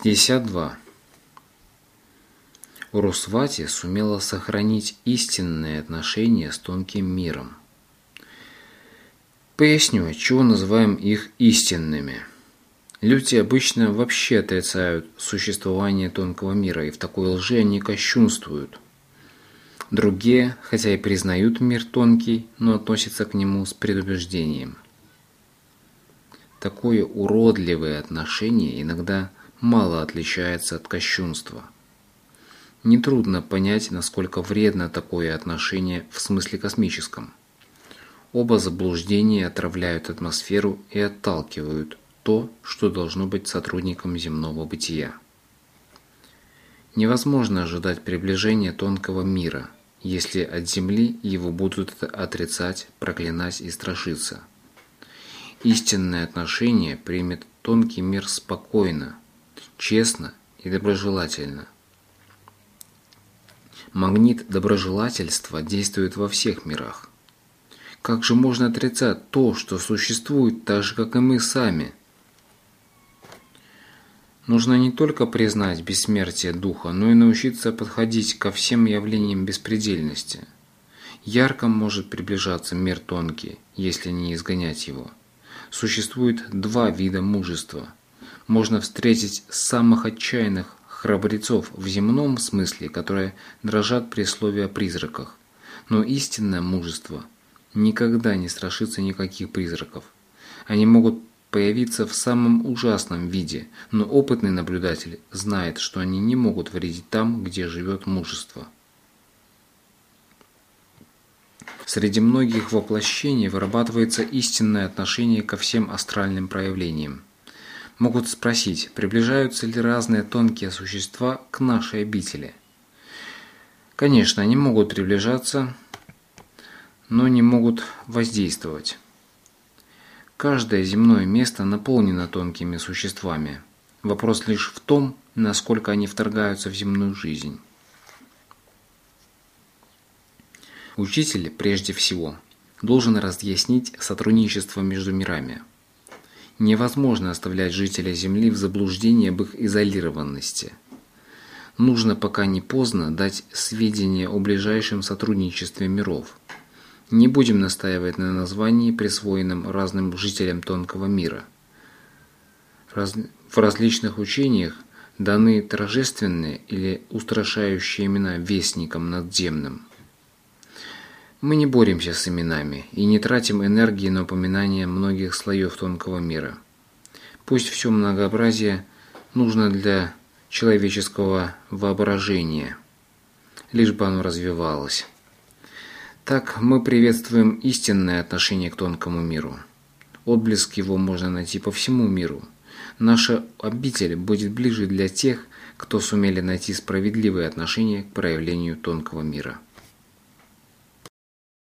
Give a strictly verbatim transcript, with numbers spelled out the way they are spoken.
пятьдесят два. Урусвати сумела сохранить истинные отношения с тонким миром. Поясню, отчего называем их истинными. Люди обычно вообще отрицают существование тонкого мира, и в такой лжи они кощунствуют. Другие, хотя и признают мир тонкий, но относятся к нему с предубеждением. Такое уродливое отношение иногда мало отличается от кощунства. Нетрудно понять, насколько вредно такое отношение в смысле космическом. Оба заблуждения отравляют атмосферу и отталкивают то, что должно быть сотрудником земного бытия. Невозможно ожидать приближения тонкого мира, если от Земли его будут отрицать, проклинать и страшиться. Истинное отношение примет тонкий мир спокойно, честно и доброжелательно. Магнит доброжелательства действует во всех мирах. Как же можно отрицать то, что существует так же, как и мы сами? Нужно не только признать бессмертие духа, но и научиться подходить ко всем явлениям беспредельности. Ярко может приближаться мир тонкий, если не изгонять его. Существует два вида мужества. Можно встретить самых отчаянных храбрецов в земном смысле, которые дрожат при слове о призраках. Но истинное мужество никогда не страшится никаких призраков. Они могут появиться в самом ужасном виде, но опытный наблюдатель знает, что они не могут вредить там, где живет мужество. Среди многих воплощений вырабатывается истинное отношение ко всем астральным проявлениям. Могут спросить, приближаются ли разные тонкие существа к нашей обители. Конечно, они могут приближаться, но не могут воздействовать. Каждое земное место наполнено тонкими существами. Вопрос лишь в том, насколько они вторгаются в земную жизнь. Учитель, прежде всего, должен разъяснить сотрудничество между мирами. Невозможно оставлять жителей Земли в заблуждении об их изолированности. Нужно, пока не поздно, дать сведения о ближайшем сотрудничестве миров. Не будем настаивать на названии, присвоенном разным жителям тонкого мира. Раз... В различных учениях даны торжественные или устрашающие имена вестникам надземным. Мы не боремся с именами и не тратим энергии на упоминание многих слоев тонкого мира. Пусть все многообразие нужно для человеческого воображения, лишь бы оно развивалось. Так мы приветствуем истинное отношение к тонкому миру. Отблеск его можно найти по всему миру. Наша обитель будет ближе для тех, кто сумели найти справедливое отношение к проявлению тонкого мира.